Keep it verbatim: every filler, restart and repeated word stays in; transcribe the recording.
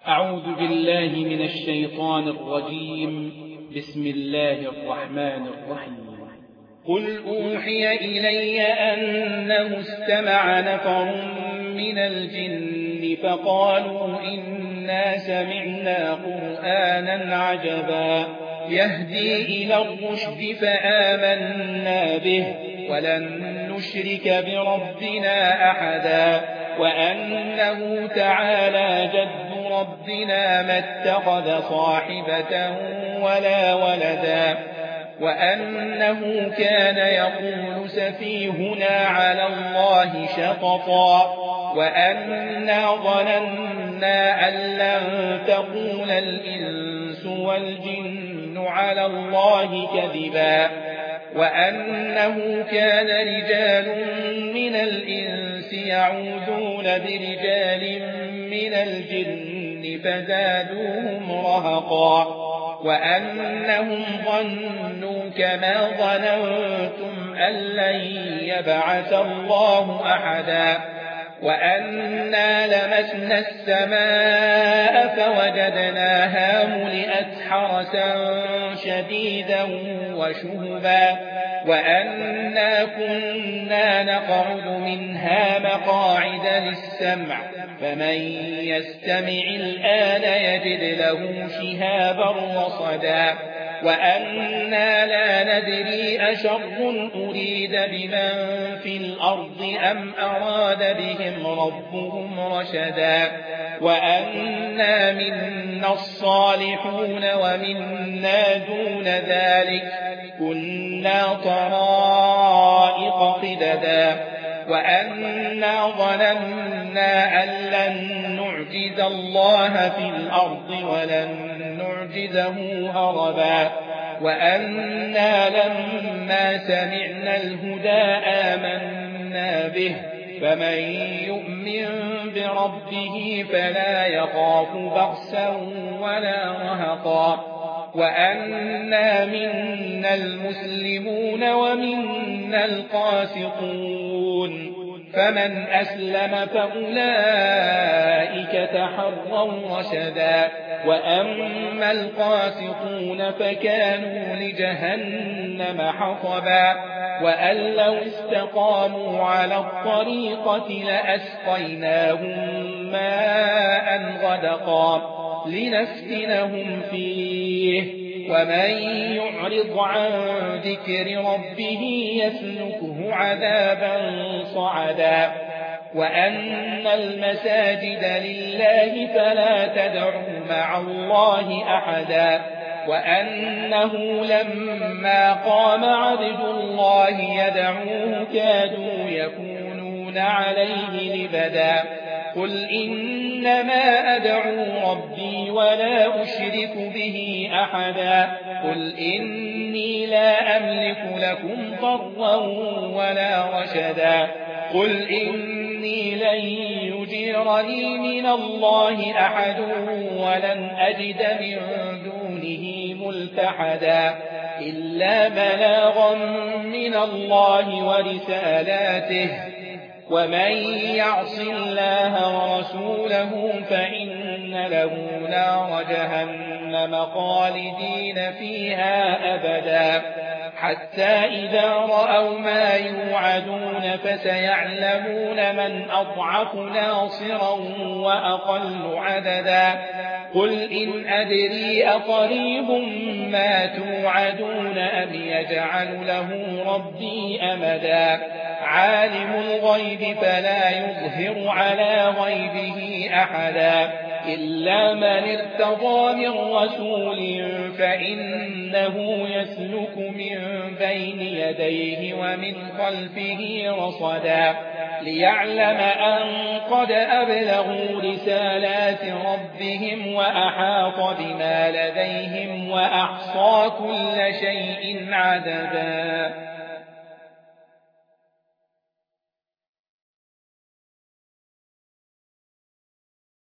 أعوذ بالله من الشيطان الرجيم. بسم الله الرحمن الرحيم. قل أوحي إلي أنه استمع نفر من الجن فقالوا إنا سمعنا قرآنا عجبا يهدي إلى الرشد فآمنا به ولن نشرك بربنا أحدا وأنه تعالى جد ربنا ما اتخذ صاحبة ولا ولدا وأنه كان يقول سفيهنا على الله شططا وأنا ظننا أن لن تقول الإنس والجن على الله كذبا وأنه كان رجال من الإنس يعوذون برجال من الجن فزادوهم رهقا وأنهم ظنوا كما ظننتم أن لن يبعث الله أحدا وأنا لمسنا السماء فوجدناها ملئت حرسا شديدا وشهبا وأنا كنا نقعد منها مقاعد للسمع فمن يستمع الآن يجد له شهابا رصدا وأنا لا ندري أشر أريد بمن في الأرض أم أراد بهم ربهم رشدا وأنا منا الصالحون ومنا دون ذلك كنا طرائق قددا وأنا ظننا أن لن نعجز الله في الأرض ولن نعجزه هربا وأنا لما سمعنا الهدى آمنا به فمن يؤمن بربه فلا يخاف بخسا ولا رهقا وأنا منا المسلمون ومنا القاسطون فمن أسلم فأولئك تحروا رشدا وأما القاسطون فكانوا لجهنم حطبا وأن لو استقاموا على الطريقة لأسقيناهم ماء غدقا لنفتنهم فيه ومن يعرض عن ذكر ربه يسلكه عذابا صعدا وأن المساجد لله فلا تدعوا مع الله أحدا وأنه لما قام عبد الله يدعوه كادوا يكونون عليه لبدا قل إنما أدعو ربي ولا أشرك به أحدا قل إني لا أملك لكم ضرا ولا رشدا قل إني لن يجيرني من الله أحد ولن أجد من دونه ملتحدا إلا بلاغا من الله ورسالاته ومن يعص الله ورسوله فإن له نار جهنم خالدين فيها أبدا حتى إذا رأوا ما يوعدون فسيعلمون من أضعف ناصرا وأقل عددا قل إن أدري أقريب ما توعدون أم يجعل له ربي أمدا عالم الغيب فلا يظهر على غيبه أحدا إلا من ارتضى من رسول فإنه يسلك من بين يديه ومن خلفه رصدا ليعلم أن قد أبلغوا رسالات ربهم وأحاط بما لديهم وأحصى كل شيء عددا.